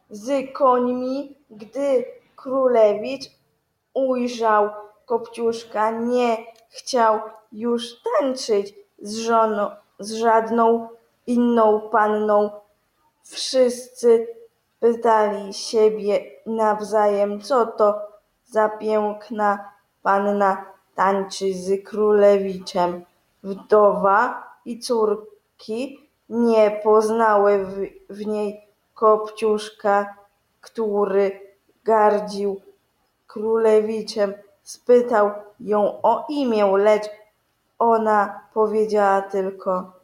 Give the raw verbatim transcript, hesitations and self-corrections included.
z końmi. Gdy królewicz ujrzał Kopciuszka, nie chciał już tańczyć z żoną, z żadną inną panną. Wszyscy pytali siebie nawzajem, co to za piękna panna tańczy z królewiczem. Wdowa i córki nie poznały w, w niej Kopciuszka, który gardził królewiczem. Spytał ją o imię, lecz ona powiedziała tylko